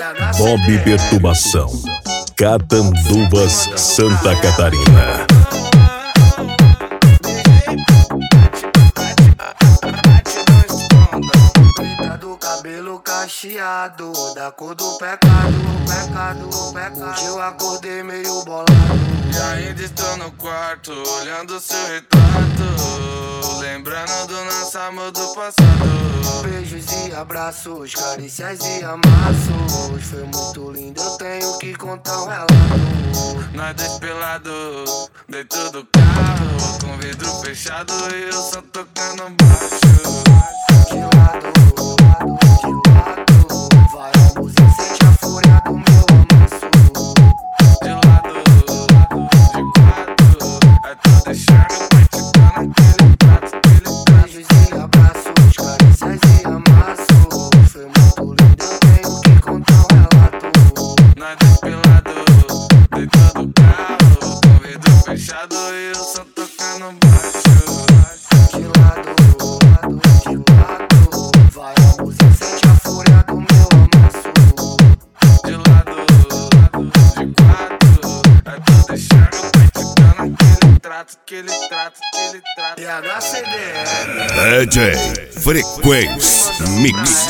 Bob Perturbação, Catanduvas, Santa Catarina. Do cabelo cacheado, da cor do pecado. Hoje eu acordei meio bolado e ainda estou no quarto, olhando seu retrato, lembrando do nosso amor do passado. Beijos e abraços, carícias e amassos, foi muito lindo, eu tenho que contar um relato. Nós dois pelados, dentro do carro, com vidro fechado e eu só tocando baixo. De lado, vai a música, sente a fúria do meu amasso. De lado, de quatro, é tu deixar meu pai te dar naquele trato. Beijos e abraços, carícias e amassos, foi muito lindo, eu tenho que contar um relato. Nós dois pelados, dentro do carro, com vidro fechado e eu só tocando baixo. De lado, vai a música, sente a fúria do meu amasso. De lado, de quatro, é tu deixar meu pai te dar naquele trato, aquele trato. E HCDR DJ Frequência Mix.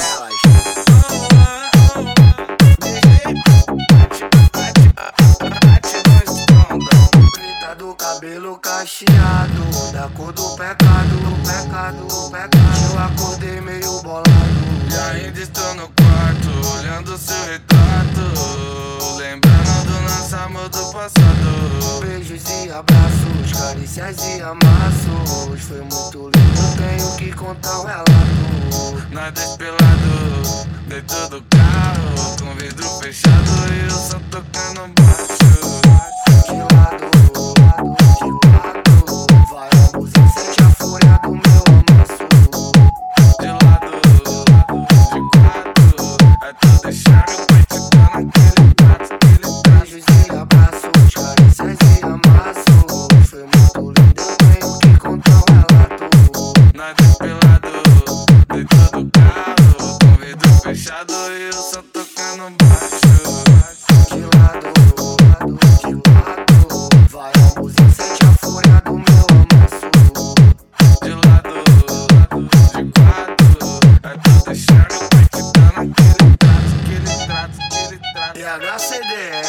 Preta do cabelo cacheado, da cor do pecado. Eu acordei meio bolado E ainda estou no quarto, olhando seu retrato, lembrando do nosso amor do passado. Beijos e abraços, carícias e amassos, foi muito lindo, eu tenho que contar um relato. Nós dois pelados, dentro do carro, com vidro fechado e eu só tocando baixo. De lado, vai a música, sente a fúria do meu amasso. De lado, de quatro, é tu deixar meu pai te dar naquele trato. Beijos e abraços, carícias e amassos, foi muito lindo, eu tenho que contar um relato. Nós dois pelados, dentro do carro, com vidro fechado e eu só tocando baixo. De lado, vai a música, sente a fúria do meu amasso. De lado, de quatro, é tu deixar meu pai te dar naquele trato. E HCDR